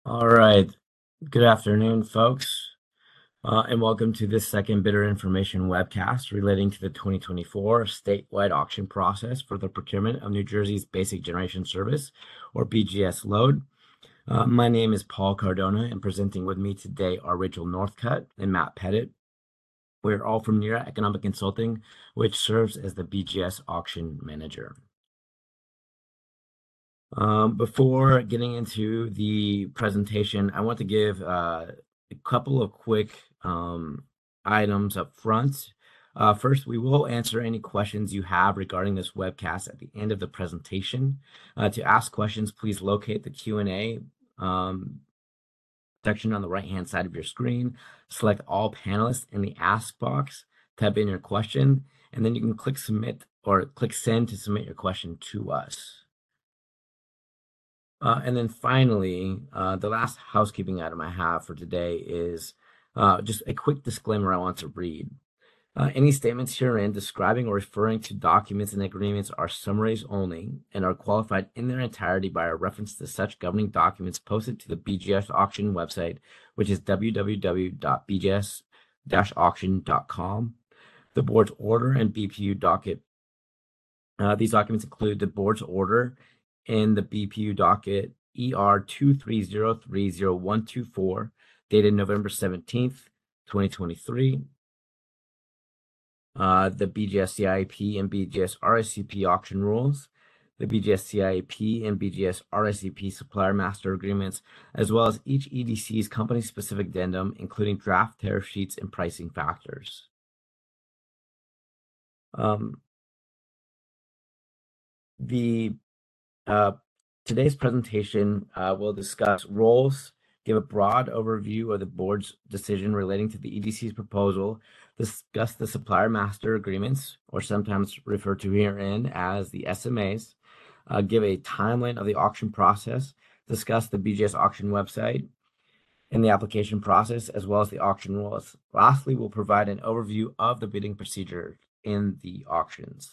All right. Good afternoon, folks, and welcome to this second bidder information webcast relating to the 2024 statewide auction process for the procurement of New Jersey's Basic Generation Service, or BGS load. My name is Paul Cardona, and presenting with me today are Rachel Northcutt and Matt Pettit. We're all from Nira Economic Consulting, which serves as the BGS auction manager. Before getting into the presentation, I want to give a couple of quick items up front. First, we will answer any questions you have regarding this webcast at the end of the presentation. To ask questions, please locate the Q&A section on the right-hand side of your screen. Select all panelists in the Ask box, type in your question, and then you can click Submit or click Send to submit your question to us. And then finally, the last housekeeping item I have for today is just a quick disclaimer I want to read. Any statements herein describing or referring to documents and agreements are summaries only and are qualified in their entirety by a reference to such governing documents posted to the BGS auction website, which is www.bgs-auction.com. The board's order and BPU docket. These documents include the board's order in the BPU docket ER 2303024, dated November 17th, 2023. The BGS CIP and BGS RSCP auction rules, the BGS CIP and BGS RSCP supplier master agreements, as well as each EDC's company-specific addendum, including draft tariff sheets and pricing factors. Today's presentation will discuss roles, give a broad overview of the board's decision relating to the EDC's proposal, discuss the supplier master agreements, or sometimes referred to herein as the SMAs, give a timeline of the auction process, discuss the BGS auction website and the application process, as well as the auction rules. Lastly, we'll provide an overview of the bidding procedure in the auctions.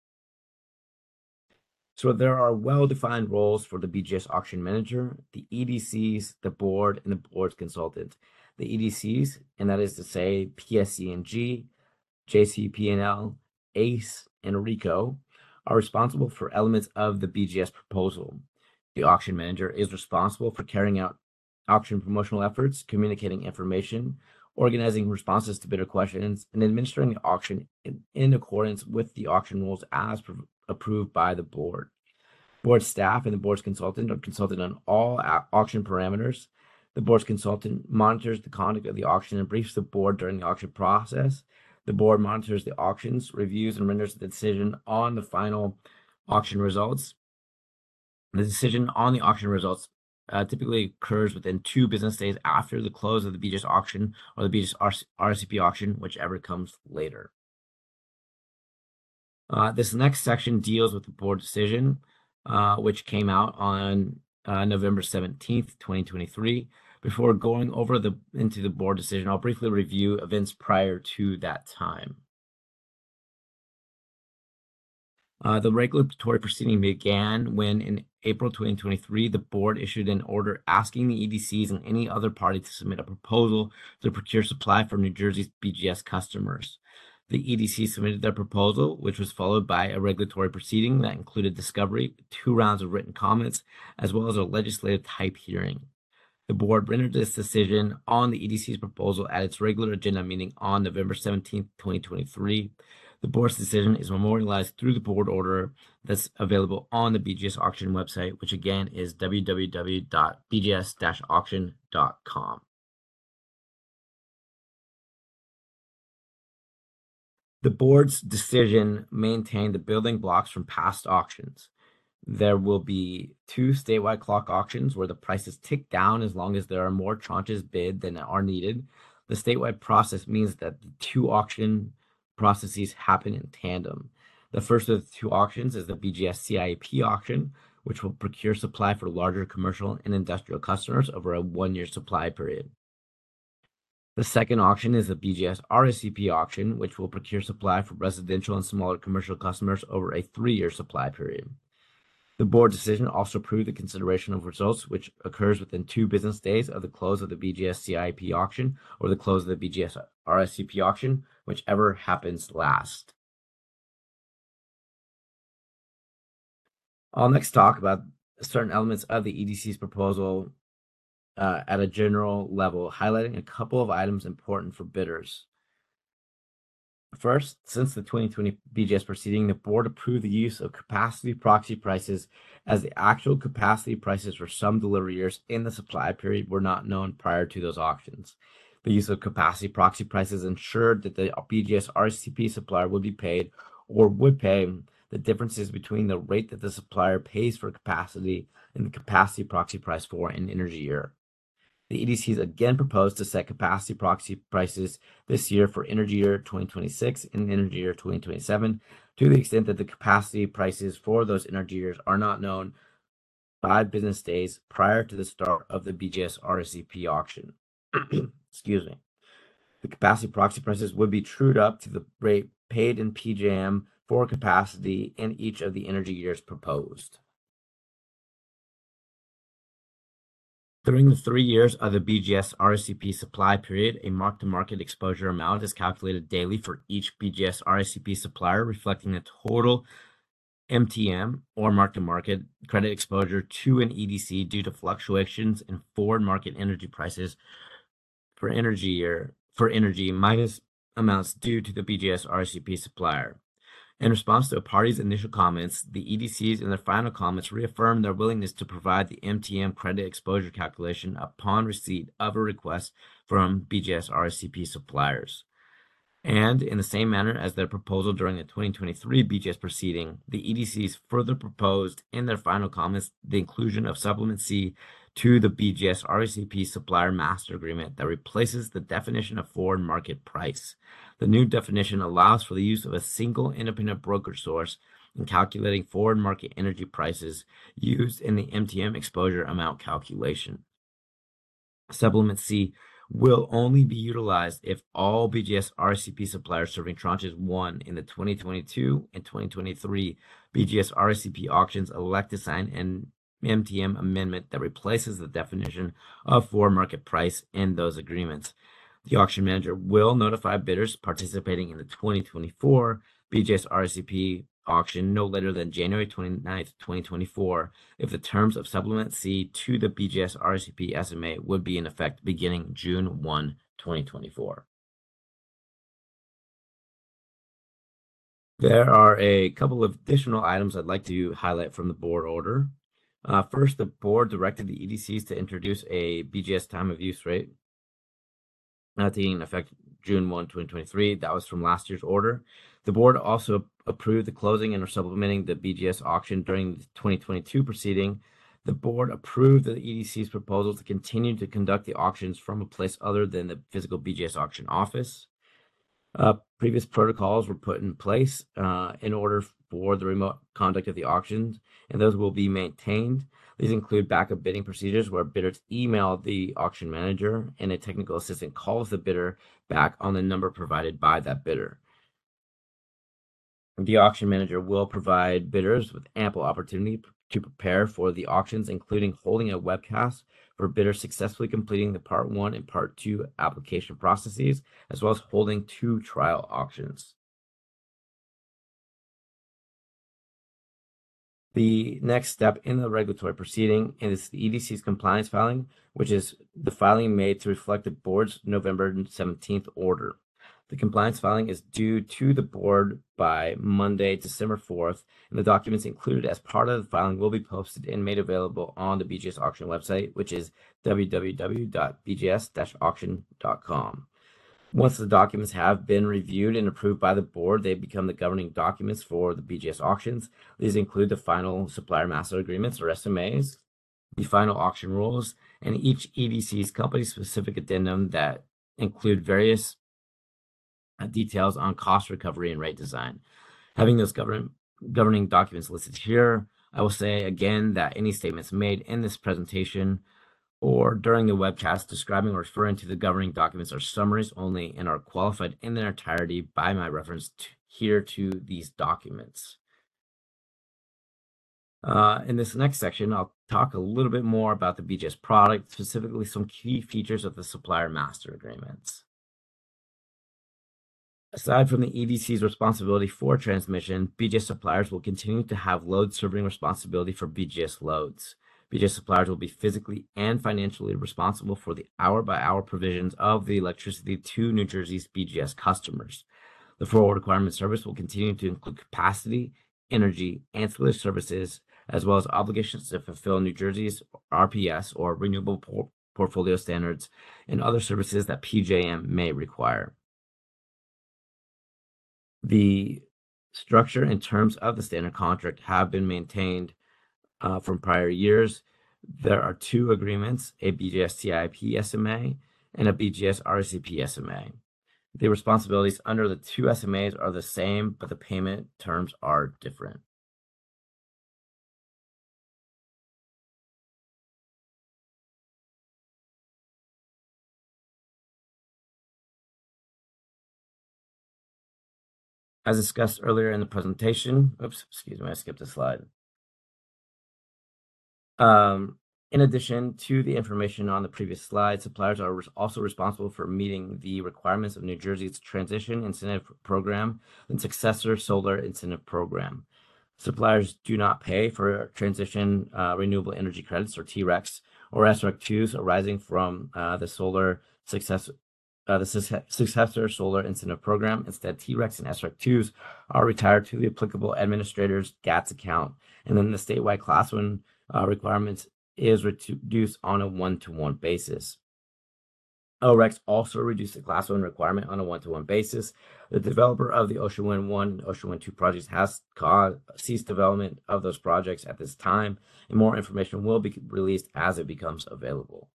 So there are well-defined roles for the BGS auction manager, the EDCs, the board, and the board's consultant. The EDCs, and that is to say PSC&G, JCP&L, ACE, and RICO, are responsible for elements of the BGS proposal. The auction manager is responsible for carrying out auction promotional efforts, communicating information, organizing responses to bidder questions, and administering the auction in accordance with the auction rules as approved by the board. Board staff and the board's consultant are consulted on all auction parameters. The board's consultant monitors the conduct of the auction and briefs the board during the auction process. The board monitors the auctions, reviews, and renders the decision on the final auction results. The decision on the auction results typically occurs within 2 business days after the close of the BGS auction or the BGS RSCP auction, whichever comes later. This next section deals with the board decision, which came out on November 17th, 2023. Before going over into the board decision, I'll briefly review events prior to that time. The regulatory proceeding began when, in April 2023, the board issued an order asking the EDCs and any other party to submit a proposal to procure supply from New Jersey's BGS customers. The EDC submitted their proposal, which was followed by a regulatory proceeding that included discovery, 2 rounds of written comments, as well as a legislative type hearing. The board rendered this decision on the EDC's proposal at its regular agenda meeting on November 17th, 2023. The board's decision is memorialized through the board order that's available on the BGS auction website, which again is www.bgs-auction.com. The board's decision maintained the building blocks from past auctions. There will be 2 statewide clock auctions where the prices tick down as long as there are more tranches bid than are needed. The statewide process means that the 2 auction processes happen in tandem. The first of the 2 auctions is the BGS CIP auction, which will procure supply for larger commercial and industrial customers over a 1-year supply period. The second auction is the BGS RSCP auction, which will procure supply for residential and smaller commercial customers over a 3-year supply period. The board decision also approved the consideration of results, which occurs within 2 business days of the close of the BGS CIP auction or the close of the BGS RSCP auction, whichever happens last. I'll next talk about certain elements of the EDC's proposal at a general level, highlighting a couple of items important for bidders. First, since the 2020 BGS proceeding, the board approved the use of capacity proxy prices as the actual capacity prices for some delivery years in the supply period were not known prior to those auctions. The use of capacity proxy prices ensured that the BGS RCP supplier would be paid or would pay the differences between the rate that the supplier pays for capacity and the capacity proxy price for an energy year. The EDCs again proposed to set capacity proxy prices this year for energy year 2026 and energy year 2027 to the extent that the capacity prices for those energy years are not known 5 business days prior to the start of the BGS RSCP auction. Excuse me. The capacity proxy prices would be trued up to the rate paid in PJM for capacity in each of the energy years proposed. During the 3 years of the BGS RSCP supply period, a mark-to-market exposure amount is calculated daily for each BGS RSCP supplier, reflecting the total MTM or mark-to-market credit exposure to an EDC due to fluctuations in forward market energy prices for energy minus amounts due to the BGS RSCP supplier. In response to a party's initial comments, the EDCs in their final comments reaffirmed their willingness to provide the MTM credit exposure calculation upon receipt of a request from BGS RSCP suppliers. And in the same manner as their proposal during the 2023 BGS proceeding, the EDCs further proposed in their final comments the inclusion of Supplement C to the BGS RSCP supplier master agreement that replaces the definition of forward market price. The new definition allows for the use of a single independent broker source in calculating forward market energy prices used in the MTM exposure amount calculation. Supplement C will only be utilized if all BGS RSCP suppliers serving tranches 1 in the 2022 and 2023 BGS RSCP auctions elect to sign an MTM amendment that replaces the definition of forward market price in those agreements. The auction manager will notify bidders participating in the 2024 BGS RSCP auction no later than January 29th, 2024, if the terms of Supplement C to the BGS RSCP SMA would be in effect beginning June 1, 2024. There are a couple of additional items I'd like to highlight from the board order. First, the board directed the EDCs to introduce a BGS time of use rate taking effect June 1, 2023. That was from last year's order. The board also approved the closing and or supplementing the BGS auction during the 2022 proceeding. The board approved the EDC's proposal to continue to conduct the auctions from a place other than the physical BGS auction office. Previous protocols were put in place in order for the remote conduct of the auctions, and those will be maintained. These include backup bidding procedures where bidders email the auction manager and a technical assistant calls the bidder back on the number provided by that bidder. The auction manager will provide bidders with ample opportunity to prepare for the auctions, including holding a webcast for bidders successfully completing the Part 1 and Part 2 application processes, as well as holding 2 trial auctions. The next step in the regulatory proceeding is the EDC's compliance filing, which is the filing made to reflect the board's November 17th order. The compliance filing is due to the board by Monday, December 4th, and the documents included as part of the filing will be posted and made available on the BGS auction website, which is www.bgs-auction.com. Once the documents have been reviewed and approved by the board, they become the governing documents for the BGS auctions. These include the final supplier master agreements or SMAs, the final auction rules, and each EDC's company-specific addendum that include various details on cost recovery and rate design. Having those governing documents listed here, I will say again that any statements made in this presentation or during the webcast describing or referring to the governing documents are summaries only and are qualified in their entirety by my reference here to these documents. In this next section, I'll talk a little bit more about the BGS product, specifically some key features of the supplier master agreements. Aside from the EDC's responsibility for transmission, BGS suppliers will continue to have load serving responsibility for BGS loads. BGS suppliers will be physically and financially responsible for the hour-by-hour provisions of the electricity to New Jersey's BGS customers. The forward requirement service will continue to include capacity, energy, ancillary services, as well as obligations to fulfill New Jersey's RPS or Renewable Portfolio Standards and other services that PJM may require. The structure and terms of the standard contract have been maintained from prior years. There are two agreements, a BGS CIP SMA and a BGS RCP SMA. The responsibilities under the two SMAs are the same, but the payment terms are different. As discussed earlier in the presentation, excuse me, I skipped a slide. In addition to the information on the previous slide, suppliers are also responsible for meeting the requirements of New Jersey's Transition Incentive Program and Successor Solar Incentive Program. Suppliers do not pay for transition renewable energy credits or TRECs or SREC2s arising from the Successor Solar Incentive Program. Instead, TRECs and SREC2s are retired to the applicable administrator's GATS account, and then the statewide Class 1 requirements is reduced on a one-to-one basis. ORECs also reduce the Class 1 requirement on a one-to-one basis. The developer of the Ocean Wind 1 and Ocean Wind 2 projects has ceased development of those projects at this time, and more information will be released as it becomes available.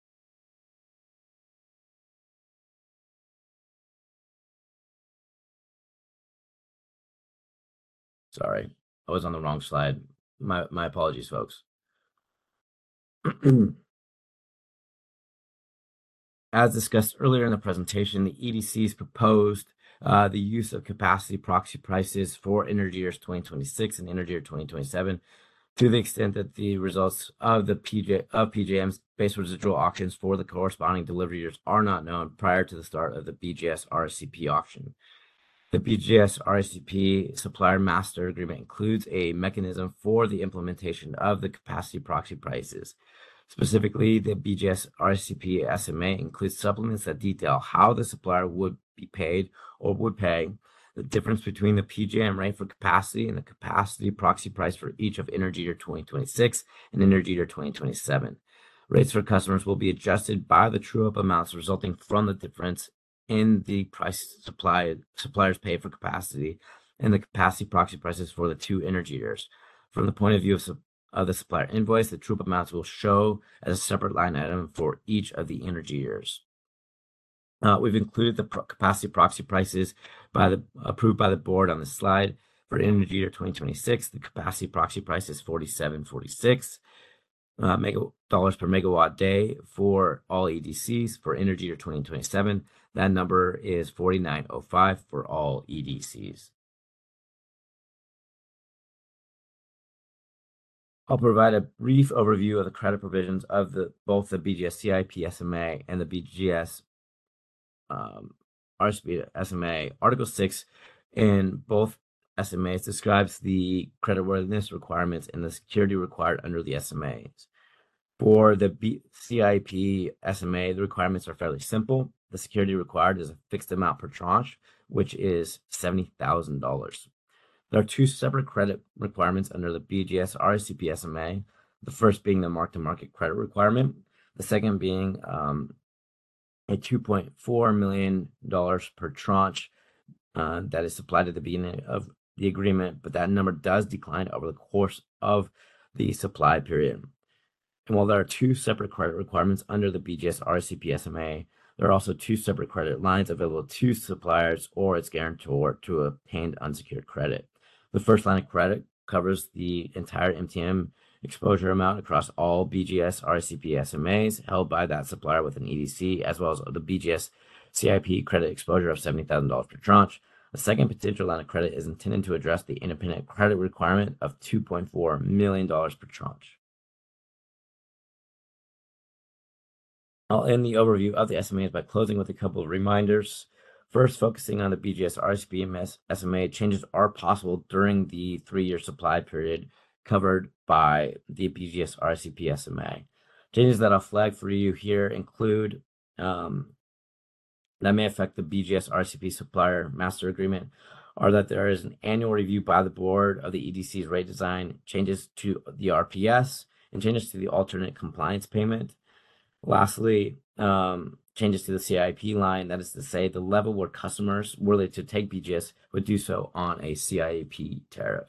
Sorry, I was on the wrong slide. My apologies, folks. As discussed earlier in the presentation, the EDCs proposed the use of capacity proxy prices for energy years 2026 and energy year 2027 to the extent that the results of the PJM's base residual auctions for the corresponding delivery years are not known prior to the start of the BGS RSCP auction. The BGS RSCP Supplier Master Agreement includes a mechanism for the implementation of the capacity proxy prices. Specifically, the BGS RSCP SMA includes supplements that detail how the supplier would be paid or would pay, the difference between the PJM rate for capacity and the capacity proxy price for each of energy year 2026 and energy year 2027. Rates for customers will be adjusted by the true-up amounts resulting from the difference in the price suppliers pay for capacity and the capacity proxy prices for the two energy years. From the point of view of the supplier invoice, the true-up amounts will show as a separate line item for each of the energy years. We've included the capacity proxy prices approved by the board on the slide. For energy year 2026, the capacity proxy price is $47.46 dollars per megawatt day for all EDCs. For energy year 2027, that number is $49.05 for all EDCs. I'll provide a brief overview of the credit provisions of both the BGS CIP SMA and the BGS RSP SMA. Article 6 in both SMAs describes the creditworthiness requirements and the security required under the SMAs. For the CIP SMA, the requirements are fairly simple. The security required is a fixed amount per tranche, which is $70,000. There are two separate credit requirements under the BGS RSCP SMA, the first being the mark-to-market credit requirement, the second being a $2.4 million per tranche that is supplied at the beginning of the agreement, but that number does decline over the course of the supply period. And while there are two separate credit requirements under the BGS RSCP SMA, there are also two separate credit lines available to suppliers or its guarantor to obtain unsecured credit. The first line of credit covers the entire MTM exposure amount across all BGS RSCP SMAs held by that supplier with an EDC, as well as the BGS CIP credit exposure of $70,000 per tranche. The second potential line of credit is intended to address the independent credit requirement of $2.4 million per tranche. I'll end the overview of the SMAs by closing with a couple of reminders. First, focusing on the BGS RCP and SMA, changes are possible during the 3-year supply period covered by the BGS RCP SMA. Changes that I'll flag for you here include that may affect the BGS RCP supplier master agreement are that there is an annual review by the board of the EDC's rate design, changes to the RPS, and changes to the alternate compliance payment. Lastly, changes to the CIP line, that is to say, the level where customers were to take BGS would do so on a CIP tariff.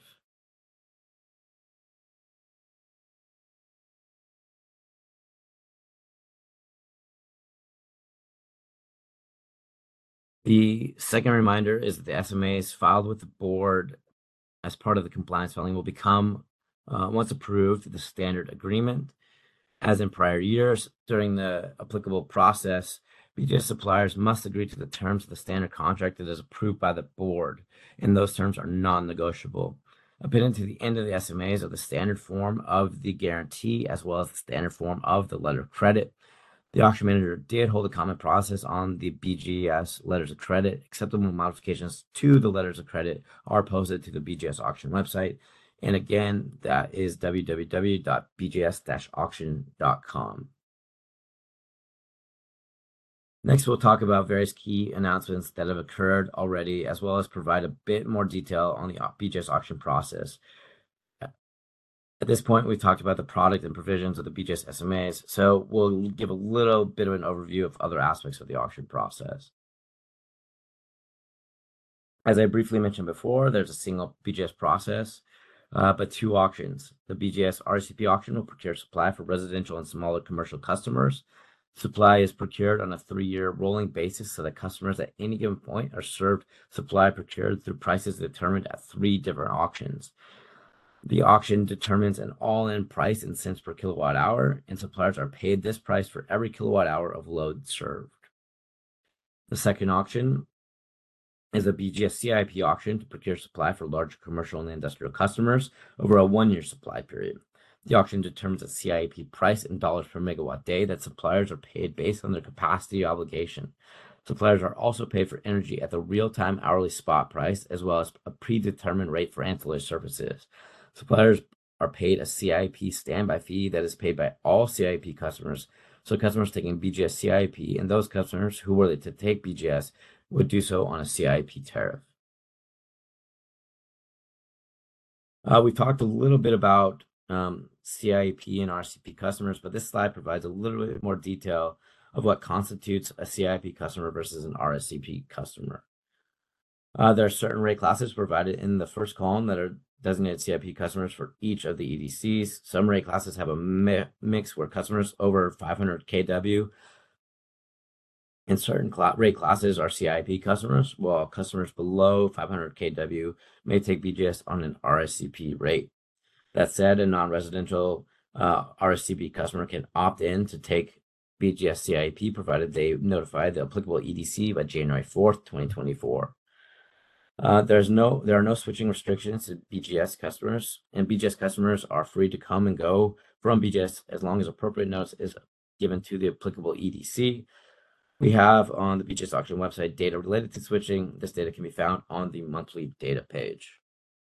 The second reminder is that the SMAs filed with the board as part of the compliance filing will become, once approved, the standard agreement. As in prior years, during the applicable process, BGS suppliers must agree to the terms of the standard contract that is approved by the board, and those terms are non-negotiable. Appended to the end of the SMAs are the standard form of the guarantee as well as the standard form of the letter of credit. The auction manager did hold a comment process on the BGS letters of credit. Acceptable modifications to the letters of credit are posted to the BGS auction website. And again, that is www.bgs-auction.com. Next, we'll talk about various key announcements that have occurred already, as well as provide a bit more detail on the BGS auction process. At this point, we've talked about the product and provisions of the BGS SMAs, so we'll give a little bit of an overview of other aspects of the auction process. As I briefly mentioned before, there's a single BGS process, but 2 auctions. The BGS RCP auction will procure supply for residential and smaller commercial customers. Supply is procured on a 3-year rolling basis so that customers at any given point are served supply procured through prices determined at 3 different auctions. The auction determines an all-in price in cents per kilowatt hour, and suppliers are paid this price for every kilowatt hour of load served. The second auction is a BGS CIP auction to procure supply for large commercial and industrial customers over a 1-year supply period. The auction determines a CIP price in dollars per megawatt day that suppliers are paid based on their capacity obligation. Suppliers are also paid for energy at the real-time hourly spot price, as well as a predetermined rate for ancillary services. Suppliers are paid a CIP standby fee that is paid by all CIP customers. So customers taking BGS CIP and those customers who were to take BGS would do so on a CIP tariff. We talked a little bit about CIP and RCP customers, but this slide provides a little bit more detail of what constitutes a CIP customer versus an RSCP customer. There are certain rate classes provided in the first column that are designated CIP customers for each of the EDCs. Some rate classes have a mix where customers over 500 kW and certain rate classes are CIP customers, while customers below 500 kW may take BGS on an RSCP rate. That said, a non-residential RSCP customer can opt in to take BGS CIP provided they notify the applicable EDC by January 4th, 2024. There are no switching restrictions to BGS customers, and BGS customers are free to come and go from BGS as long as appropriate notice is given to the applicable EDC. We have on the BGS auction website data related to switching. This data can be found on the monthly data page.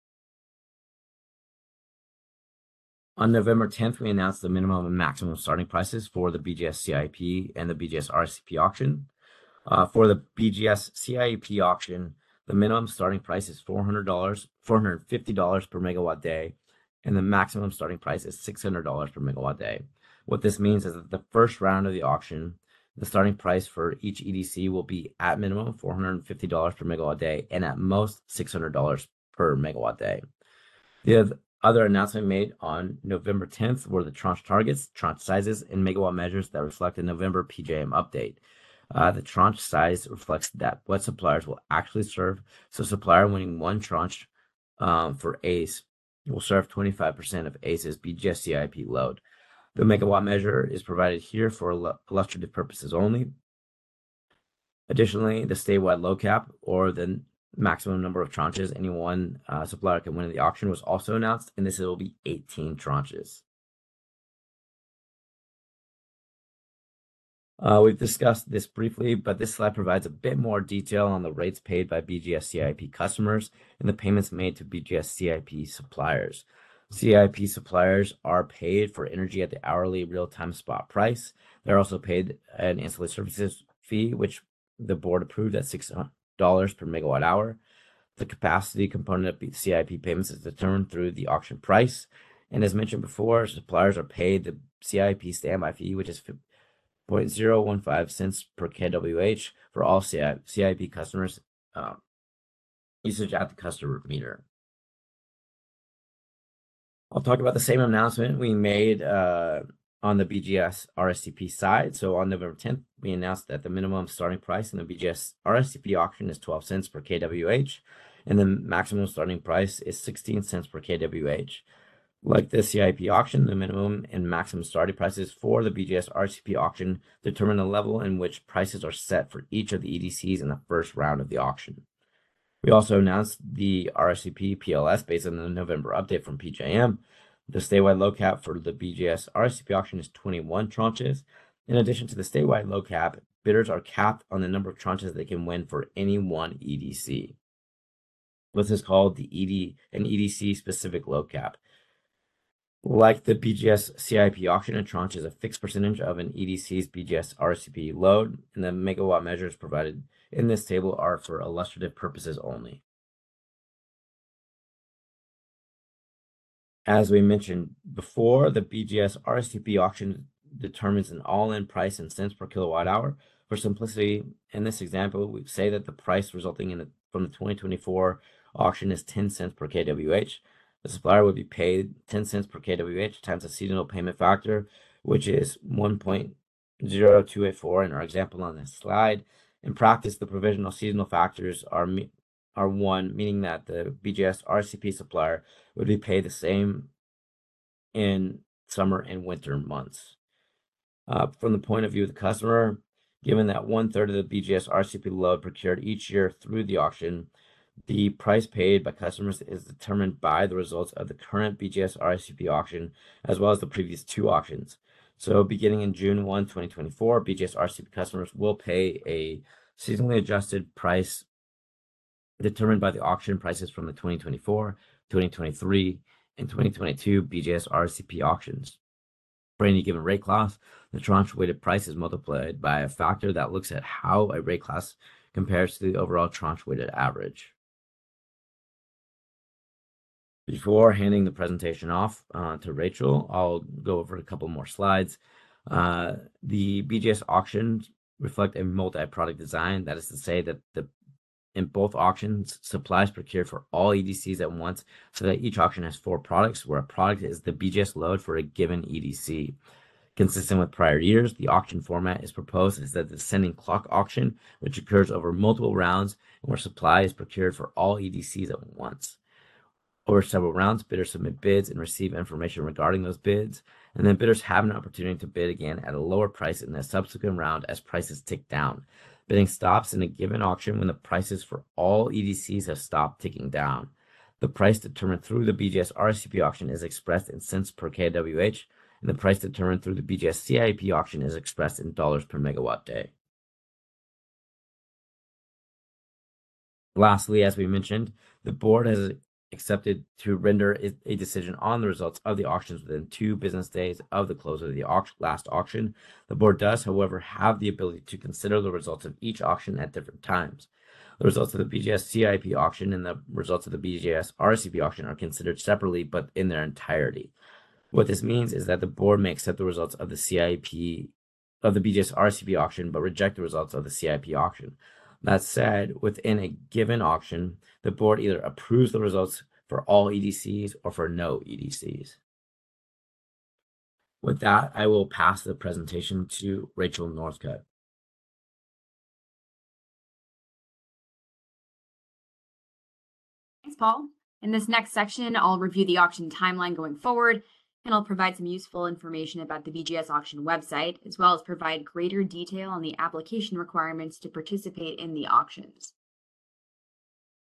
On November 10th, we announced the minimum and maximum starting prices for the BGS CIP and the BGS RCP auction. For the BGS CIP auction, the minimum starting price is $450 per megawatt day, and the maximum starting price is $600 per megawatt day. What this means is that the first round of the auction, the starting price for each EDC will be at minimum $450 per megawatt day and at most $600 per megawatt day. The other announcement made on November 10th were the tranche targets, tranche sizes, and megawatt measures that reflect the November PJM update. The tranche size reflects that what suppliers will actually serve. So supplier winning one tranche for ACE will serve 25% of ACE's BGS CIP load. The megawatt measure is provided here for illustrative purposes only. Additionally, the statewide load cap or the maximum number of tranches any one supplier can win in the auction was also announced, and this will be 18 tranches. We've discussed this briefly, but this slide provides a bit more detail on the rates paid by BGS CIP customers and the payments made to BGS CIP suppliers. CIP suppliers are paid for energy at the hourly real-time spot price. They're also paid an ancillary services fee, which the board approved at $6 per megawatt hour. The capacity component of CIP payments is determined through the auction price. And as mentioned before, suppliers are paid the CIP standby fee, which is 0.015 cents per kWh for all CIP customers usage at the customer meter. I'll talk about the same announcement we made on the BGS RSCP side. So on November 10th, we announced that the minimum starting price in the BGS RSCP auction is 12 cents per kWh, and the maximum starting price is 16 cents per kWh. Like the CIP auction, the minimum and maximum starting prices for the BGS RSCP auction determine the level in which prices are set for each of the EDCs in the first round of the auction. We also announced the RSCP PLS based on the November update from PJM. The statewide low cap for the BGS RSCP auction is 21 tranches. In addition to the statewide low cap, bidders are capped on the number of tranches they can win for any one EDC. This is called an EDC specific low cap. Like the BGS CIP auction, a tranche is a fixed percentage of an EDC's BGS RSCP load, and the megawatt measures provided in this table are for illustrative purposes only. As we mentioned before, the BGS RSCP auction determines an all-in price in cents per kilowatt hour. For simplicity, in this example, we say that the price resulting from the 2024 auction is 10 cents per kWh. The supplier would be paid 10 cents per kWh times the seasonal payment factor, which is 1.0284 in our example on this slide. In practice, the provisional seasonal factors are 1, meaning that the BGS RSCP supplier would be paid the same in summer and winter months. From the point of view of the customer, given that 1/3 of the BGS RSCP load procured each year through the auction, the price paid by customers is determined by the results of the current BGS RSCP auction, as well as the previous 2 auctions. So beginning in June 1, 2024, BGS RSCP customers will pay a seasonally adjusted price determined by the auction prices from the 2024, 2023, and 2022 BGS RSCP auctions. For any given rate class, the tranche weighted price is multiplied by a factor that looks at how a rate class compares to the overall tranche weighted average. Before handing the presentation off to Rachel, I'll go over a couple more slides. The BGS auctions reflect a multi-product design. That is to say that in both auctions, supplies procured for all EDCs at once, so that each auction has 4 products, where a product is the BGS load for a given EDC. Consistent with prior years, the auction format is proposed as the descending clock auction, which occurs over multiple rounds and where supply is procured for all EDCs at once. Over several rounds, bidders submit bids and receive information regarding those bids, and then bidders have an opportunity to bid again at a lower price in the subsequent round as prices tick down. Bidding stops in a given auction when the prices for all EDCs have stopped ticking down. The price determined through the BGS RSCP auction is expressed in cents per kWh, and the price determined through the BGS CIP auction is expressed in dollars per megawatt day. Lastly, as we mentioned, the board has accepted to render a decision on the results of the auctions within 2 business days of the close of the last auction. The board does, however, have the ability to consider the results of each auction at different times. The results of the BGS CIP auction and the results of the BGS RSCP auction are considered separately, but in their entirety. What this means is that the board may accept the results of the BGS RSCP auction, but reject the results of the CIP auction. That said, within a given auction, the board either approves the results for all EDCs or for no EDCs. With that, I will pass the presentation to Rachel Northcutt. Thanks, Paul. In this next section, I'll review the auction timeline going forward, and I'll provide some useful information about the BGS auction website, as well as provide greater detail on the application requirements to participate in the auctions.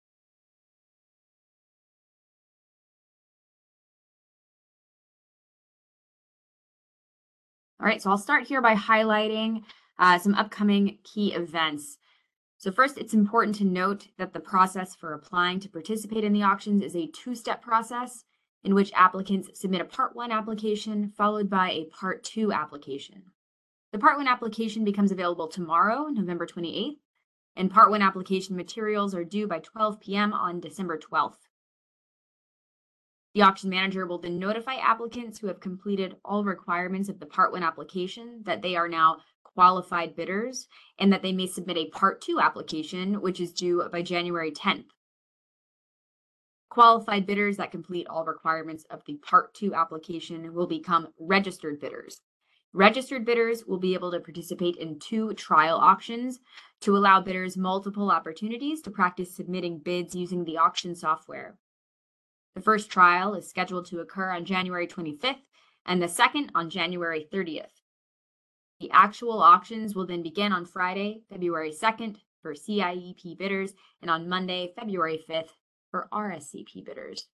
All right, so I'll start here by highlighting some upcoming key events. So first, it's important to note that the process for applying to participate in the auctions is a two-step process in which applicants submit a Part 1 application followed by a Part 2 application. The Part 1 application becomes available tomorrow, November 28th, and Part 1 application materials are due by 12 p.m. on December 12th. The auction manager will then notify applicants who have completed all requirements of the Part 1 application that they are now qualified bidders and that they may submit a Part 2 application, which is due by January 10th. Qualified bidders that complete all requirements of the Part 2 application will become registered bidders. Registered bidders will be able to participate in 2 trial auctions to allow bidders multiple opportunities to practice submitting bids using the auction software. The first trial is scheduled to occur on January 25th and the second on January 30th. The actual auctions will then begin on Friday, February 2nd for CIEP bidders and on Monday, February 5th for RSCP bidders.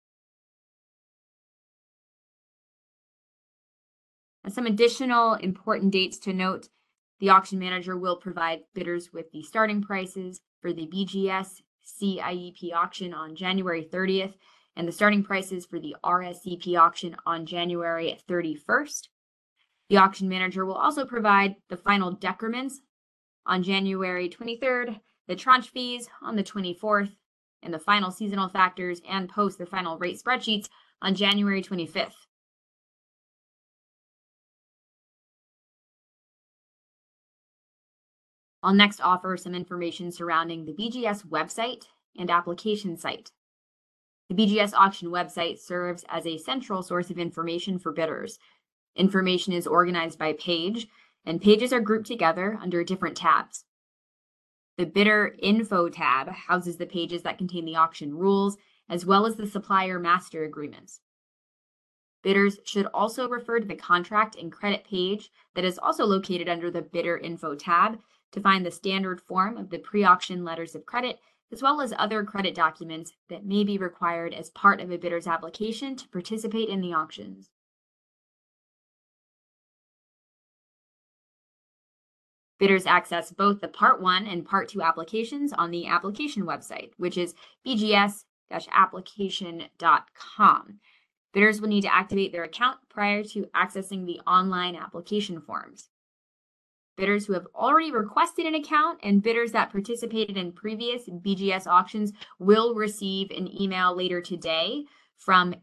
And some additional important dates to note: the auction manager will provide bidders with the starting prices for the BGS CIEP auction on January 30th and the starting prices for the RSCP auction on January 31st. The auction manager will also provide the final decrements on January 23rd, the tranche fees on the 24th, and the final seasonal factors and post the final rate spreadsheets on January 25th. I'll next offer some information surrounding the BGS website and application site. The BGS auction website serves as a central source of information for bidders. Information is organized by page, and pages are grouped together under different tabs. The Bidder Info tab houses the pages that contain the auction rules, as well as the supplier master agreements. Bidders should also refer to the contract and credit page that is also located under the Bidder Info tab to find the standard form of the pre-auction letters of credit, as well as other credit documents that may be required as part of a bidder's application to participate in the auctions. Bidders access both the Part 1 and Part 2 applications on the application website, which is bgs-application.com. Bidders will need to activate their account prior to accessing the online application forms. Bidders who have already requested an account and bidders that participated in previous BGS auctions will receive an email later today from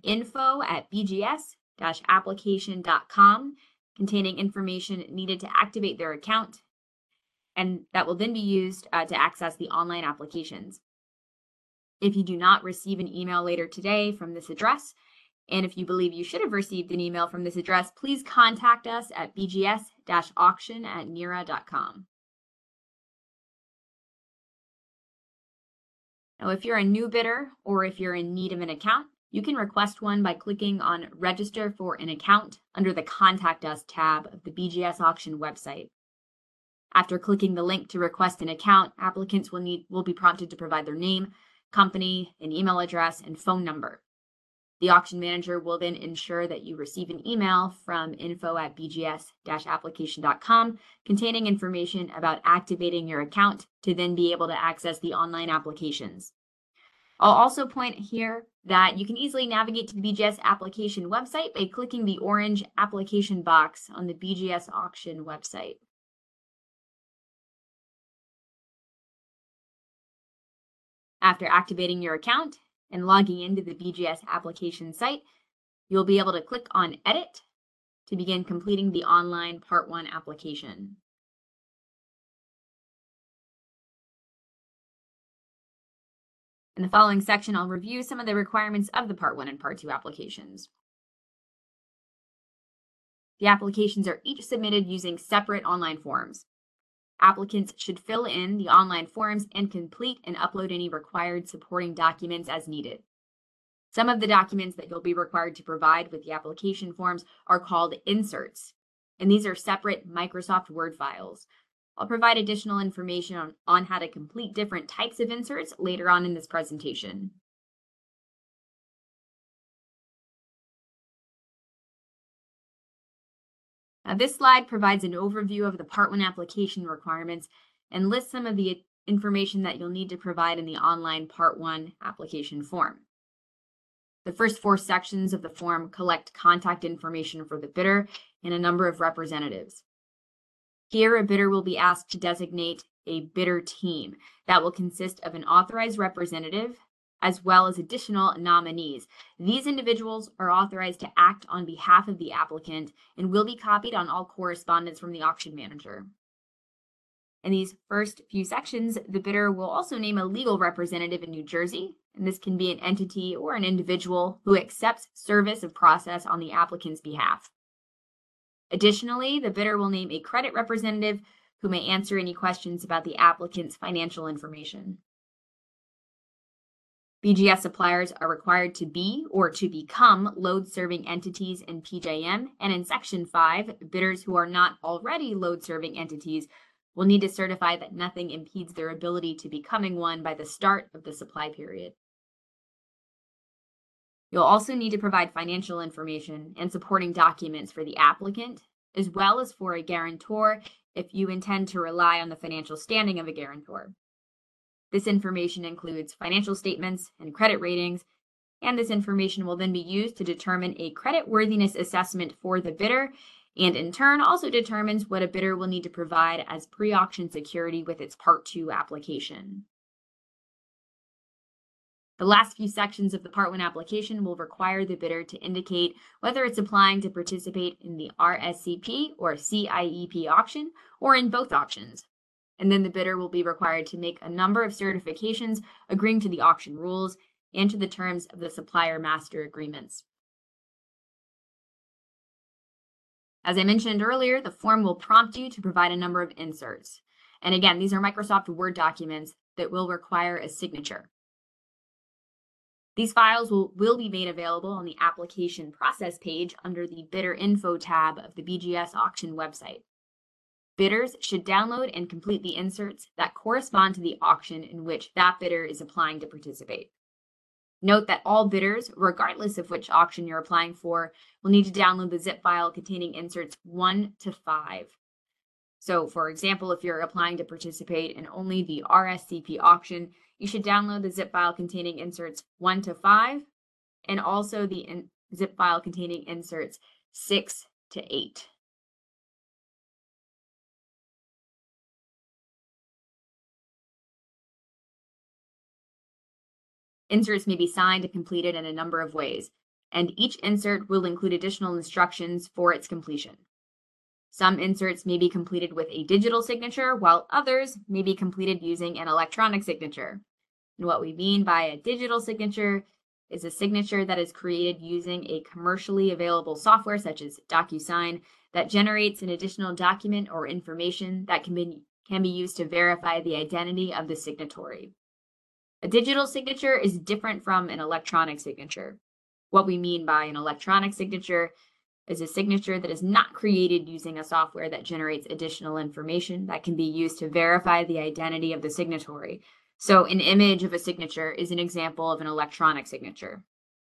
info@bgs-application.com containing information needed to activate their account, and that will then be used to access the online applications. If you do not receive an email later today from this address, and if you believe you should have received an email from this address, please contact us at bgs-auction@nera.com. Now, if you're a new bidder or if you're in need of an account, you can request one by clicking on Register for an Account under the Contact Us tab of the BGS auction website. After clicking the link to request an account, applicants will be prompted to provide their name, company, an email address, and phone number. The auction manager will then ensure that you receive an email from info@bgs-application.com containing information about activating your account to then be able to access the online applications. I'll also point here that you can easily navigate to the BGS application website by clicking the orange application box on the BGS auction website. After activating your account and logging into the BGS application site, you'll be able to click on Edit to begin completing the online Part 1 application. In the following section, I'll review some of the requirements of the Part 1 and Part 2 applications. The applications are each submitted using separate online forms. Applicants should fill in the online forms and complete and upload any required supporting documents as needed. Some of the documents that you'll be required to provide with the application forms are called inserts, and these are separate Microsoft Word files. I'll provide additional information on how to complete different types of inserts later on in this presentation. Now, this slide provides an overview of the Part 1 application requirements and lists some of the information that you'll need to provide in the online Part 1 application form. The first 4 sections of the form collect contact information for the bidder and a number of representatives. Here, a bidder will be asked to designate a bidder team that will consist of an authorized representative as well as additional nominees. These individuals are authorized to act on behalf of the applicant and will be copied on all correspondence from the auction manager. In these first few sections, the bidder will also name a legal representative in New Jersey, and this can be an entity or an individual who accepts service of process on the applicant's behalf. Additionally, the bidder will name a credit representative who may answer any questions about the applicant's financial information. BGS suppliers are required to be or to become load-serving entities in PJM, and in Section 5, bidders who are not already load-serving entities will need to certify that nothing impedes their ability to becoming one by the start of the supply period. You'll also need to provide financial information and supporting documents for the applicant, as well as for a guarantor if you intend to rely on the financial standing of a guarantor. This information includes financial statements and credit ratings, and this information will then be used to determine a creditworthiness assessment for the bidder, and in turn also determines what a bidder will need to provide as pre-auction security with its Part 2 application. The last few sections of the Part 1 application will require the bidder to indicate whether it's applying to participate in the RSCP or CIEP auction or in both auctions. And then the bidder will be required to make a number of certifications agreeing to the auction rules and to the terms of the supplier master agreements. As I mentioned earlier, the form will prompt you to provide a number of inserts. And again, these are Microsoft Word documents that will require a signature. These files will be made available on the application process page under the Bidder Info tab of the BGS auction website. Bidders should download and complete the inserts that correspond to the auction in which that bidder is applying to participate. Note that all bidders, regardless of which auction you're applying for, will need to download the zip file containing inserts 1 to 5. So, for example, if you're applying to participate in only the RSCP auction, you should download the zip file containing inserts 1 to 5, and also the zip file containing inserts 6 to 8. Inserts may be signed and completed in a number of ways, and each insert will include additional instructions for its completion. Some inserts may be completed with a digital signature, while others may be completed using an electronic signature. And what we mean by a digital signature is a signature that is created using a commercially available software such as DocuSign that generates an additional document or information that can be used to verify the identity of the signatory. A digital signature is different from an electronic signature. What we mean by an electronic signature is a signature that is not created using a software that generates additional information that can be used to verify the identity of the signatory. So an image of a signature is an example of an electronic signature.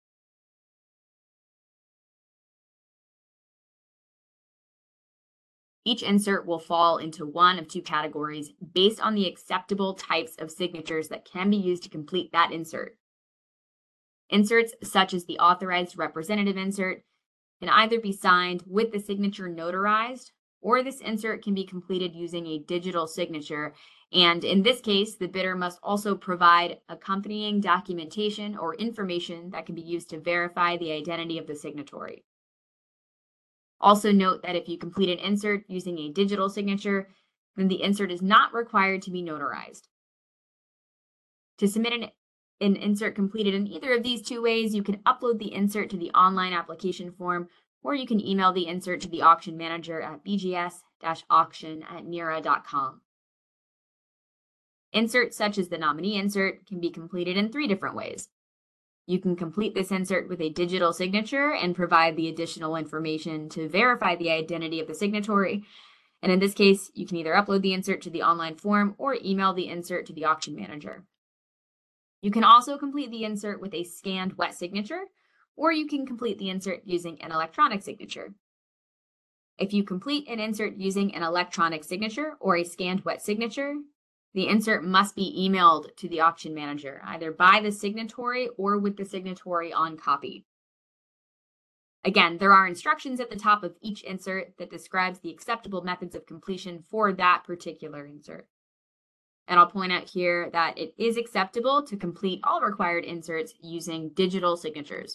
Each insert will fall into one of 2 categories based on the acceptable types of signatures that can be used to complete that insert. Inserts such as the authorized representative insert can either be signed with the signature notarized, or this insert can be completed using a digital signature. And in this case, the bidder must also provide accompanying documentation or information that can be used to verify the identity of the signatory. Also note that if you complete an insert using a digital signature, then the insert is not required to be notarized. To submit an insert completed in either of these 2 ways, you can upload the insert to the online application form, or you can email the insert to the auction manager at bgs-auction@nera.com. Inserts such as the nominee insert can be completed in 3 different ways. You can complete this insert with a digital signature and provide the additional information to verify the identity of the signatory. And in this case, you can either upload the insert to the online form or email the insert to the auction manager. You can also complete the insert with a scanned wet signature, or you can complete the insert using an electronic signature. If you complete an insert using an electronic signature or a scanned wet signature, the insert must be emailed to the auction manager, either by the signatory or with the signatory on copy. Again, there are instructions at the top of each insert that describes the acceptable methods of completion for that particular insert. And I'll point out here that it is acceptable to complete all required inserts using digital signatures.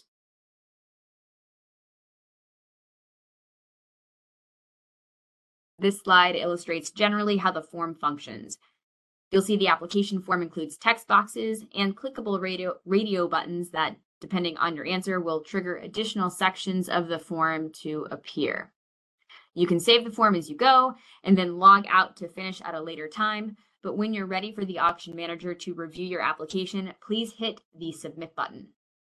This slide illustrates generally how the form functions. You'll see the application form includes text boxes and clickable radio buttons that, depending on your answer, will trigger additional sections of the form to appear. You can save the form as you go and then log out to finish at a later time, but when you're ready for the auction manager to review your application, please hit the Submit button.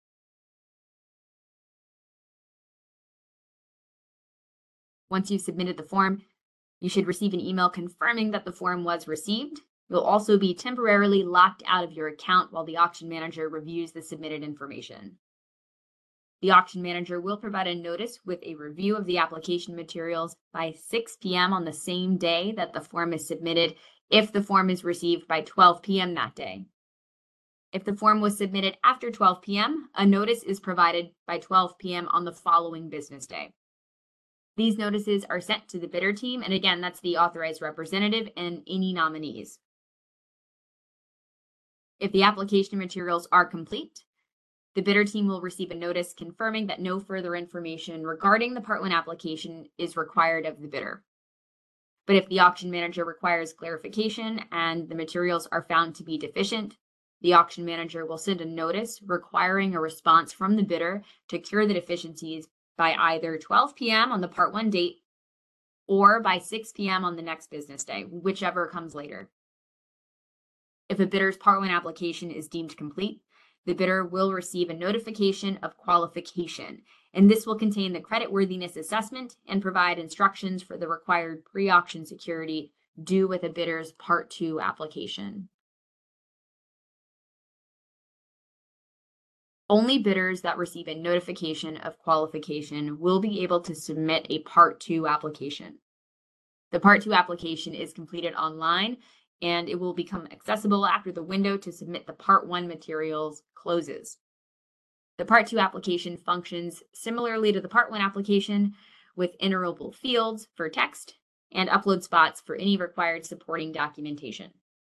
Once you've submitted the form, you should receive an email confirming that the form was received. You'll also be temporarily locked out of your account while the auction manager reviews the submitted information. The auction manager will provide a notice with a review of the application materials by 6 p.m. on the same day that the form is submitted if the form is received by 12 p.m. that day. If the form was submitted after 12 p.m., a notice is provided by 12 p.m. on the following business day. These notices are sent to the bidder team, and again, that's the authorized representative and any nominees. If the application materials are complete, the bidder team will receive a notice confirming that no further information regarding the Part 1 application is required of the bidder. But if the auction manager requires clarification and the materials are found to be deficient, the auction manager will send a notice requiring a response from the bidder to cure the deficiencies by either 12 p.m. on the Part 1 date or by 6 p.m. on the next business day, whichever comes later. If a bidder's Part 1 application is deemed complete, the bidder will receive a notification of qualification, and this will contain the creditworthiness assessment and provide instructions for the required pre-auction security due with a bidder's Part 2 application. Only bidders that receive a notification of qualification will be able to submit a Part 2 application. The Part 2 application is completed online, and it will become accessible after the window to submit the Part 1 materials closes. The Part 2 application functions similarly to the Part 1 application with iterable fields for text and upload spots for any required supporting documentation.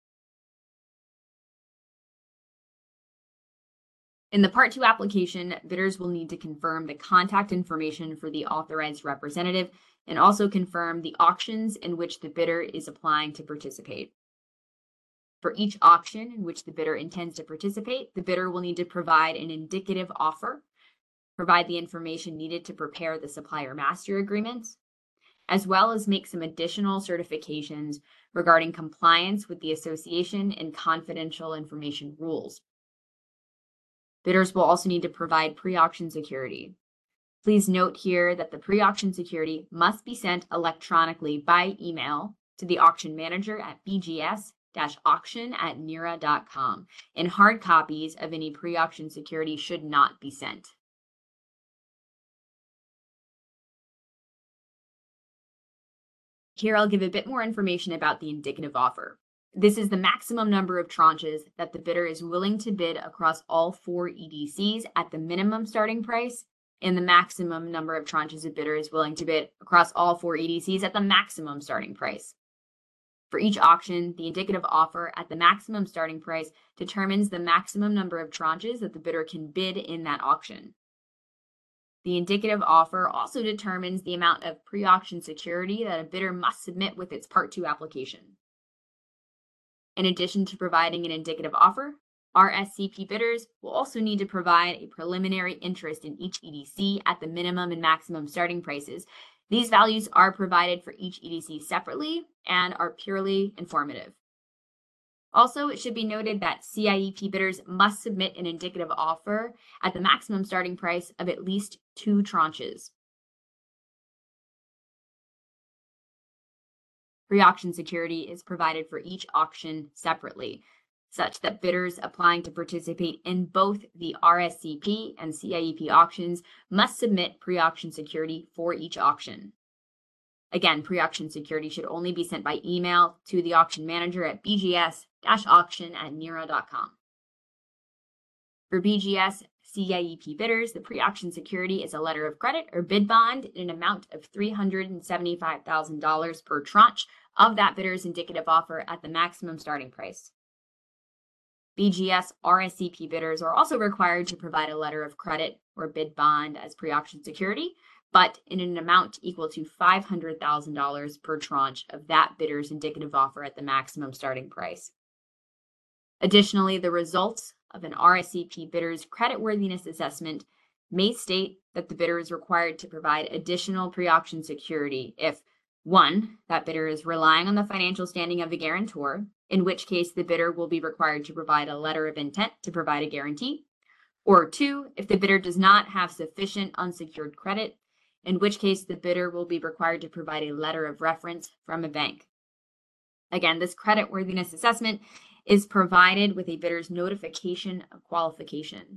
In the Part 2 application, bidders will need to confirm the contact information for the authorized representative and also confirm the auctions in which the bidder is applying to participate. For each auction in which the bidder intends to participate, the bidder will need to provide an indicative offer, provide the information needed to prepare the supplier master agreements, as well as make some additional certifications regarding compliance with the association and confidential information rules. Bidders will also need to provide pre-auction security. Please note here that the pre-auction security must be sent electronically by email to the auction manager at bgs-auction@nera.com, and hard copies of any pre-auction security should not be sent. Here I'll give a bit more information about the indicative offer. This is the maximum number of tranches that the bidder is willing to bid across all 4 EDCs at the minimum starting price, and the maximum number of tranches a bidder is willing to bid across all 4 EDCs at the maximum starting price. For each auction, the indicative offer at the maximum starting price determines the maximum number of tranches that the bidder can bid in that auction. The indicative offer also determines the amount of pre-auction security that a bidder must submit with its Part 2 application. In addition to providing an indicative offer, RSCP bidders will also need to provide a preliminary interest in each EDC at the minimum and maximum starting prices. These values are provided for each EDC separately and are purely informative. Also, it should be noted that CIEP bidders must submit an indicative offer at the maximum starting price of at least 2 tranches. Pre-auction security is provided for each auction separately, such that bidders applying to participate in both the RSCP and CIEP auctions must submit pre-auction security for each auction. Again, pre-auction security should only be sent by email to the auction manager at bgs-auction@nera.com. For BGS CIEP bidders, the pre-auction security is a letter of credit or bid bond in an amount of $375,000 per tranche of that bidder's indicative offer at the maximum starting price. BGS RSCP bidders are also required to provide a letter of credit or bid bond as pre-auction security, but in an amount equal to $500,000 per tranche of that bidder's indicative offer at the maximum starting price. Additionally, the results of an RSCP bidder's creditworthiness assessment may state that the bidder is required to provide additional pre-auction security if 1, that bidder is relying on the financial standing of the guarantor, in which case the bidder will be required to provide a letter of intent to provide a guarantee, or 2, if the bidder does not have sufficient unsecured credit, in which case the bidder will be required to provide a letter of reference from a bank. Again, this creditworthiness assessment is provided with a bidder's notification of qualification.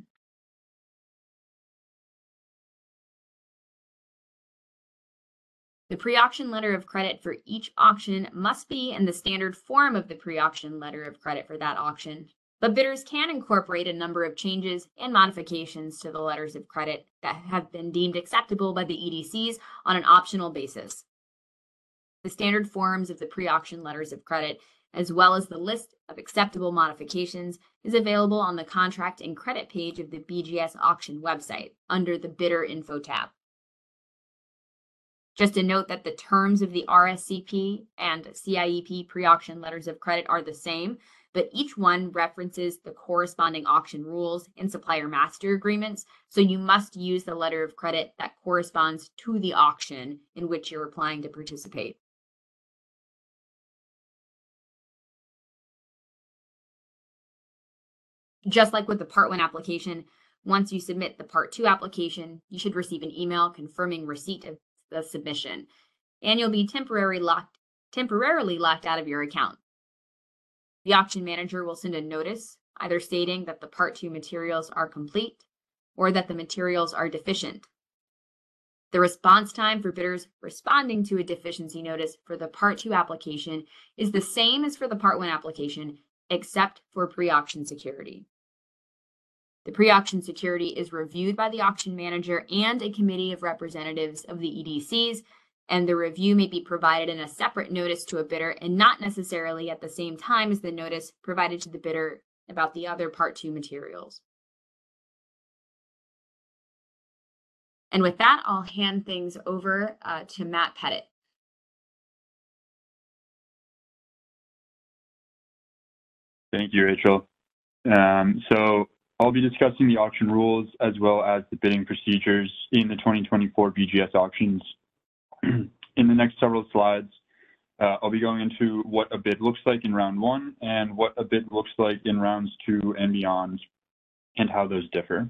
The pre-auction letter of credit for each auction must be in the standard form of the pre-auction letter of credit for that auction, but bidders can incorporate a number of changes and modifications to the letters of credit that have been deemed acceptable by the EDCs on an optional basis. The standard forms of the pre-auction letters of credit, as well as the list of acceptable modifications, is available on the Contract and Credit page of the BGS Auction website under the Bidder Info tab. Just a note that the terms of the RSCP and CIEP pre-auction letters of credit are the same, but each one references the corresponding auction rules and supplier master agreements, so you must use the letter of credit that corresponds to the auction in which you're applying to participate. Just like with the Part 1 application, once you submit the Part 2 application, you should receive an email confirming receipt of the submission, and you'll be temporarily locked out of your account. The auction manager will send a notice either stating that the Part 2 materials are complete or that the materials are deficient. The response time for bidders responding to a deficiency notice for the Part 2 application is the same as for the Part 1 application, except for pre-auction security. The pre-auction security is reviewed by the auction manager and a committee of representatives of the EDCs, and the review may be provided in a separate notice to a bidder and not necessarily at the same time as the notice provided to the bidder about the other Part 2 materials. And with that, I'll hand things over to Matt Pettit. Thank you, Rachel. So I'll be discussing the auction rules as well as the bidding procedures in the 2024 BGS auctions. In the next several slides, I'll be going into what a bid looks like in round 1 and what a bid looks like in rounds 2 and beyond, and how those differ.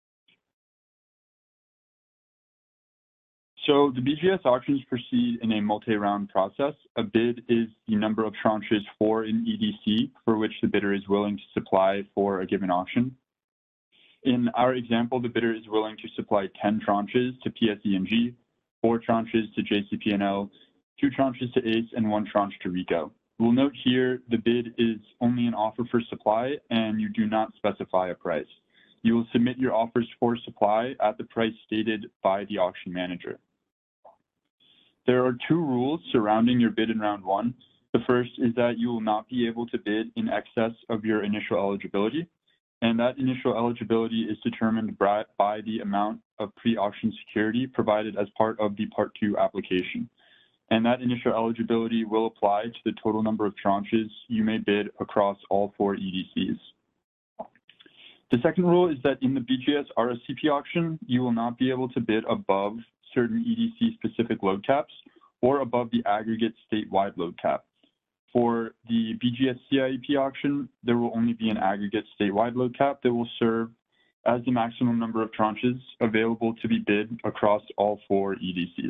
So the BGS auctions proceed in a multi-round process. A bid is the number of tranches for an EDC for which the bidder is willing to supply for a given auction. In our example, the bidder is willing to supply 10 tranches to PSE&G, 4 tranches to JCP&L, 2 tranches to ACE, and 1 tranche to RICO. We'll note here the bid is only an offer for supply and you do not specify a price. You will submit your offers for supply at the price stated by the auction manager. There are 2 rules surrounding your bid in round 1. The first is that you will not be able to bid in excess of your initial eligibility, and that initial eligibility is determined by the amount of pre-auction security provided as part of the Part 2 application. And that initial eligibility will apply to the total number of tranches you may bid across all 4 EDCs. The second rule is that in the BGS RSCP auction, you will not be able to bid above certain EDC-specific load caps or above the aggregate statewide load cap. For the BGS CIEP auction, there will only be an aggregate statewide load cap that will serve as the maximum number of tranches available to be bid across all 4 EDCs.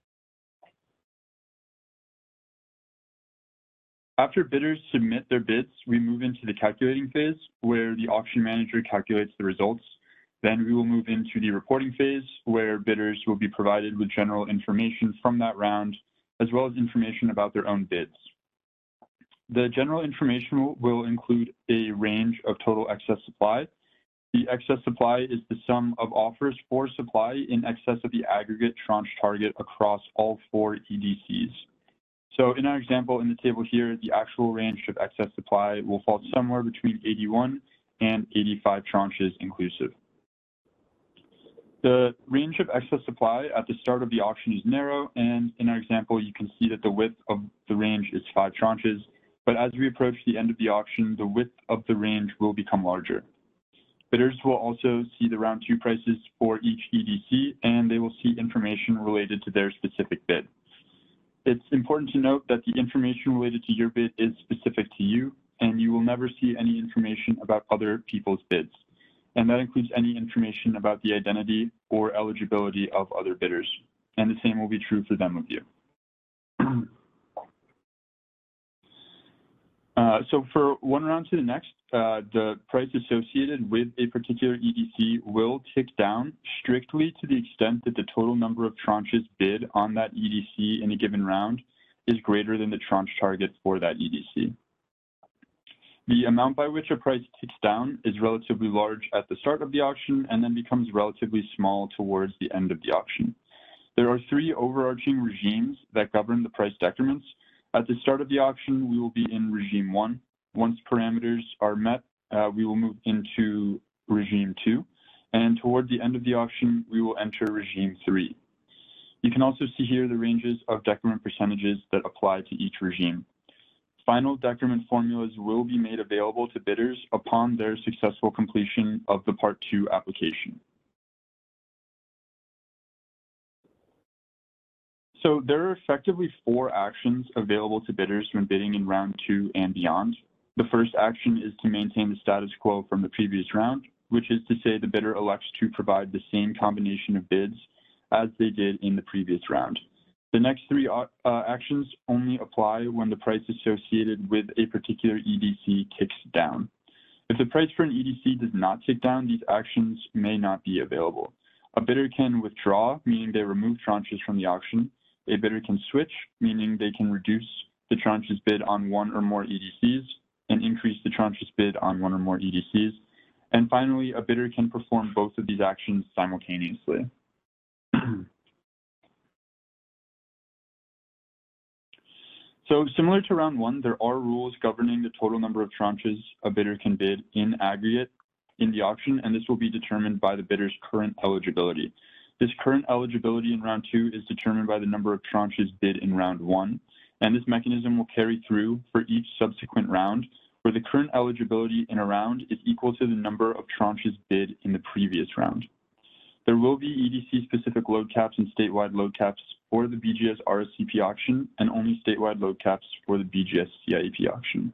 After bidders submit their bids, we move into the calculating phase where the auction manager calculates the results. Then we will move into the reporting phase where bidders will be provided with general information from that round as well as information about their own bids. The general information will include a range of total excess supply. The excess supply is the sum of offers for supply in excess of the aggregate tranche target across all 4 EDCs. So in our example in the table here, the actual range of excess supply will fall somewhere between 81 and 85 tranches inclusive. The range of excess supply at the start of the auction is narrow, and in our example, you can see that the width of the range is 5 tranches, but as we approach the end of the auction, the width of the range will become larger. Bidders will also see the round 2 prices for each EDC, and they will see information related to their specific bid. It's important to note that the information related to your bid is specific to you, and you will never see any information about other people's bids. And that includes any information about the identity or eligibility of other bidders. And the same will be true for them of you. So for one round to the next, the price associated with a particular EDC will tick down strictly to the extent that the total number of tranches bid on that EDC in a given round is greater than the tranche target for that EDC. The amount by which a price ticks down is relatively large at the start of the auction and then becomes relatively small towards the end of the auction. There are 3 overarching regimes that govern the price decrements. At the start of the auction, we will be in regime 1. Once parameters are met, we will move into regime 2. And toward the end of the auction, we will enter regime 3. You can also see here the ranges of decrement percentages that apply to each regime. Final decrement formulas will be made available to bidders upon their successful completion of the Part 2 application. So there are effectively 4 actions available to bidders when bidding in round 2 and beyond. The first action is to maintain the status quo from the previous round, which is to say the bidder elects to provide the same combination of bids as they did in the previous round. The next 3 actions only apply when the price associated with a particular EDC ticks down. If the price for an EDC does not tick down, these actions may not be available. A bidder can withdraw, meaning they remove tranches from the auction. A bidder can switch, meaning they can reduce the tranches bid on 1 or more EDCs and increase the tranches bid on 1 or more EDCs. And finally, a bidder can perform both of these actions simultaneously. So similar to round 1, there are rules governing the total number of tranches a bidder can bid in aggregate in the auction, and this will be determined by the bidder's current eligibility. This current eligibility in round 2 is determined by the number of tranches bid in round 1, and this mechanism will carry through for each subsequent round, where the current eligibility in a round is equal to the number of tranches bid in the previous round. There will be EDC-specific load caps and statewide load caps for the BGS RSCP auction, and only statewide load caps for the BGS CIEP auction.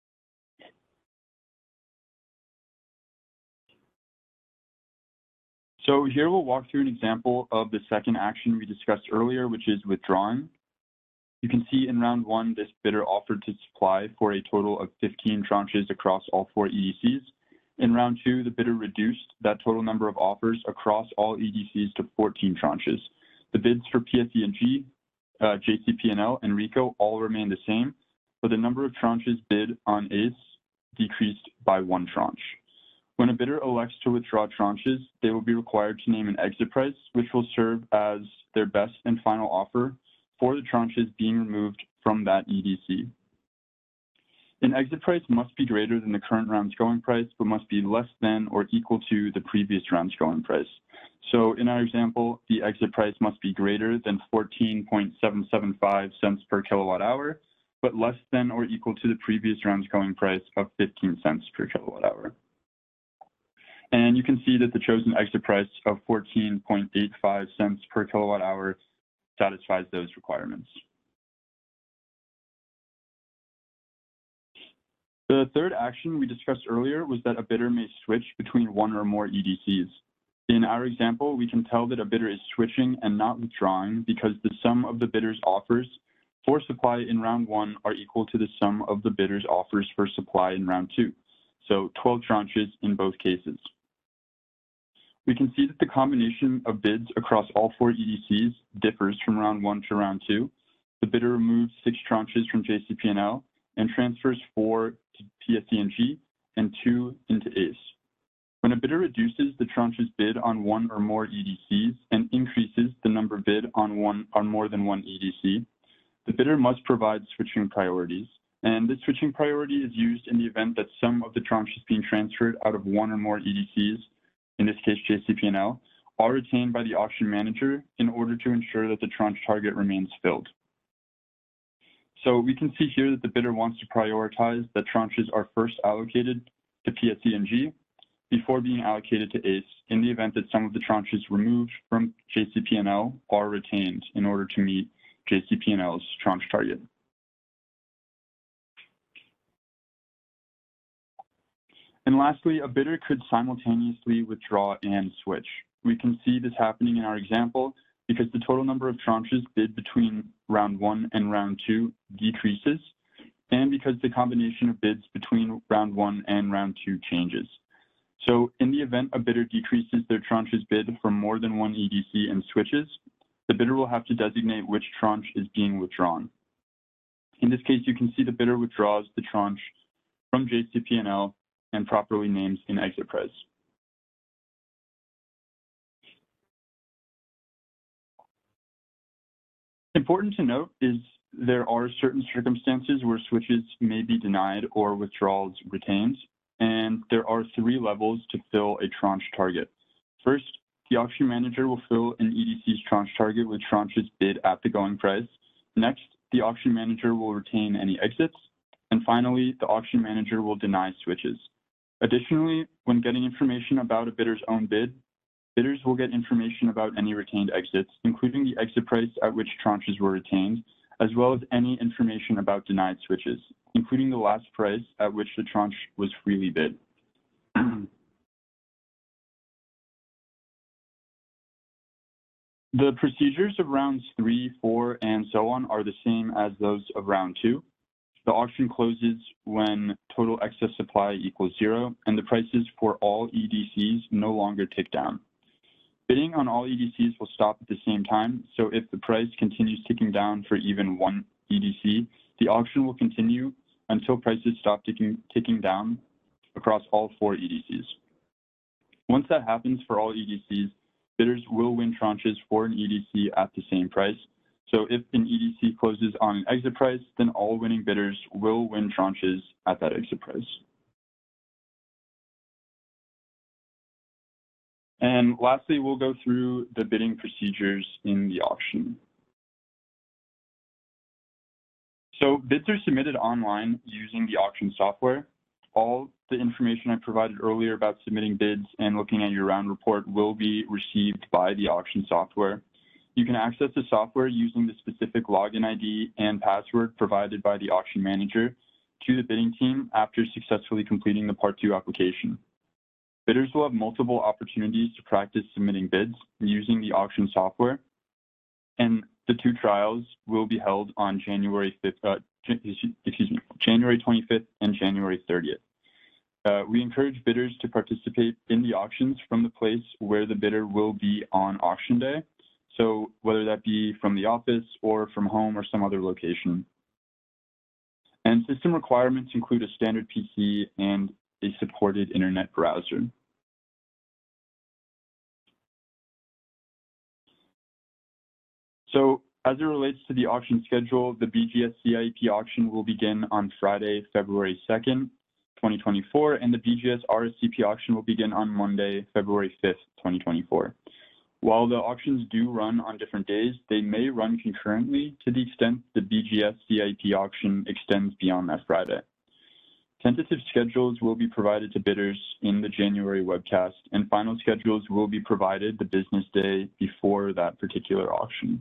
So here we'll walk through an example of the second action we discussed earlier, which is withdrawing. You can see in round 1, this bidder offered to supply for a total of 15 tranches across all 4 EDCs. In round 2, the bidder reduced that total number of offers across all EDCs to 14 tranches. The bids for PSE&G, JCP&L, and RICO all remain the same, but the number of tranches bid on ACE decreased by 1 tranche. When a bidder elects to withdraw tranches, they will be required to name an exit price, which will serve as their best and final offer for the tranches being removed from that EDC. An exit price must be greater than the current round's going price, but must be less than or equal to the previous round's going price. So in our example, the exit price must be greater than 14.775 cents per kilowatt hour, but less than or equal to the previous round's going price of 15 cents per kilowatt hour. And you can see that the chosen exit price of 14.85 cents per kilowatt hour satisfies those requirements. The third action we discussed earlier was that a bidder may switch between 1 or more EDCs. In our example, we can tell that a bidder is switching and not withdrawing because the sum of the bidder's offers for supply in round 1 are equal to the sum of the bidder's offers for supply in round 2, so 12 tranches in both cases. We can see that the combination of bids across all 4 EDCs differs from round 1 to round 2. the bidder removes 6 tranches from JCP&L and transfers 4 to PSE&G and 2 into ACE. When a bidder reduces the tranches bid on 1 or more EDCs and increases the number bid on more than one EDC, the bidder must provide switching priorities. And this switching priority is used in the event that some of the tranches being transferred out of 1 or more EDCs, in this case JCP&L, are retained by the auction manager in order to ensure that the tranche target remains filled. So we can see here that the bidder wants to prioritize that tranches are first allocated to PSE&G before being allocated to ACE in the event that some of the tranches removed from JCP&L are retained in order to meet JCP&L's tranche target. And lastly, a bidder could simultaneously withdraw and switch. We can see this happening in our example because the total number of tranches bid between round 1 and round 2 decreases, and because the combination of bids between round 1 and round 2 changes. So in the event a bidder decreases their tranches bid from more than one EDC and switches, the bidder will have to designate which tranche is being withdrawn. In this case, you can see the bidder withdraws the tranche from JCP&L and properly names an exit price. Important to note is there are certain circumstances where switches may be denied or withdrawals retained, and there are 3 levels to fill a tranche target. First, the auction manager will fill an EDC's tranche target with tranches bid at the going price. Next, the auction manager will retain any exits. And finally, the auction manager will deny switches. Additionally, when getting information about a bidder's own bid, bidders will get information about any retained exits, including the exit price at which tranches were retained, as well as any information about denied switches, including the last price at which the tranche was freely bid. The procedures of rounds 3, 4, and so on are the same as those of round 2. The auction closes when total excess supply equals 0, and the prices for all EDCs no longer tick down. Bidding on all EDCs will stop at the same time, so if the price continues ticking down for even one EDC, the auction will continue until prices stop ticking down across all 4 EDCs. Once that happens for all EDCs, bidders will win tranches for an EDC at the same price. So if an EDC closes on an exit price, then all winning bidders will win tranches at that exit price. And lastly, we'll go through the bidding procedures in the auction. So bids are submitted online using the auction software. All the information I provided earlier about submitting bids and looking at your round report will be received by the auction software. You can access the software using the specific login ID and password provided by the auction manager to the bidding team after successfully completing the Part 2 application. Bidders will have multiple opportunities to practice submitting bids using the auction software, and the 2 trials will be held on January 25th and January 30th. We encourage bidders to participate in the auctions from the place where the bidder will be on auction day, so whether that be from the office or from home or some other location. And system requirements include a standard PC and a supported internet browser. So as it relates to the auction schedule, the BGS CIEP auction will begin on Friday, February 2nd, 2024, and the BGS RSCP auction will begin on Monday, February 5th, 2024. While the auctions do run on different days, they may run concurrently to the extent the BGS CIEP auction extends beyond that Friday. Tentative schedules will be provided to bidders in the January webcast, and final schedules will be provided the business day before that particular auction.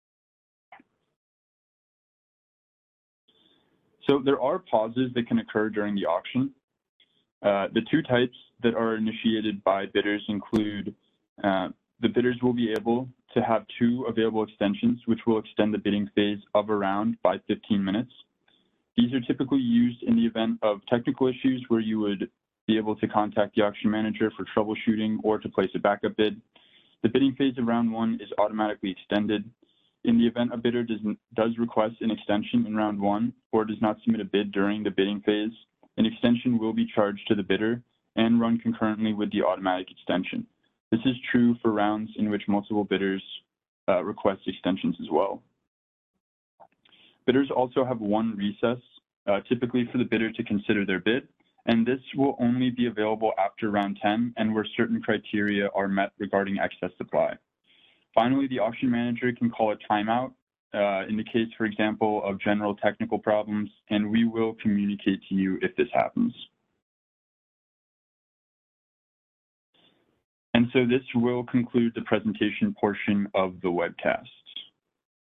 So there are pauses that can occur during the auction. The 2 types that are initiated by bidders include the bidders will be able to have 2 available extensions, which will extend the bidding phase of a round by 15 minutes. These are typically used in the event of technical issues where you would be able to contact the auction manager for troubleshooting or to place a backup bid. The bidding phase of round 1 is automatically extended. In the event a bidder does request an extension in round 1 or does not submit a bid during the bidding phase, an extension will be charged to the bidder and run concurrently with the automatic extension. This is true for rounds in which multiple bidders request extensions as well. Bidders also have one recess, typically for the bidder to consider their bid, and this will only be available after round 10 and where certain criteria are met regarding excess supply. Finally, the auction manager can call a timeout in the case, for example, of general technical problems, and we will communicate to you if this happens. And so this will conclude the presentation portion of the webcast.